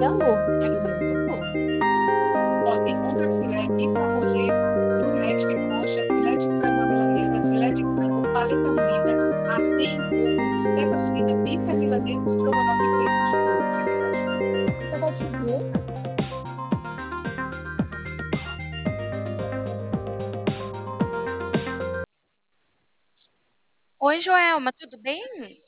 Frango? Experimentou? Ó, tem contrafilé, bife a rolê, filé de coxa, filé de frango à milanesa, filé de frango, paleta moída, até em polvo, bisteca frita, bife à milanesa, estrogonofe e peito de porco. Você quer cachorro? Você pode ver? Oi, Joelma, tudo bem?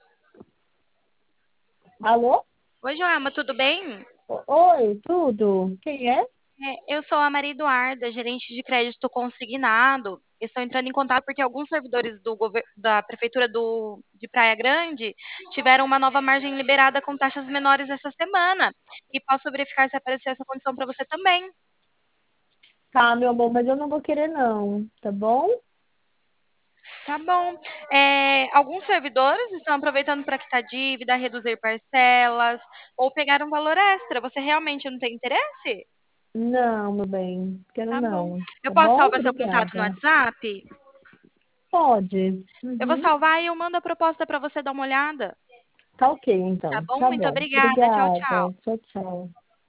Alô? Oi, Joelma, tudo bem? Oi, tudo? Quem é? Eu sou a Maria Eduarda, gerente de crédito consignado. Estou entrando em contato porque alguns servidores da Prefeitura de Praia Grande tiveram uma nova margem liberada com taxas menores essa semana. E posso verificar se aparecer essa condição para você também. Tá, meu amor, mas eu não vou querer não, tá bom? Tá bom. Alguns servidores estão aproveitando para quitar dívida, reduzir parcelas ou pegar um valor extra. Você realmente não tem interesse? Não, meu bem, quero Tá bom. não, Eu tá posso bom? salvar seu contato no Obrigada. WhatsApp? Pode. Eu vou Uhum. salvar e eu mando a proposta para você dar uma olhada. Tá ok, Tá então. bom? Tá Muito bom. obrigada. Tchau, tchau. Obrigada. Tchau, tchau.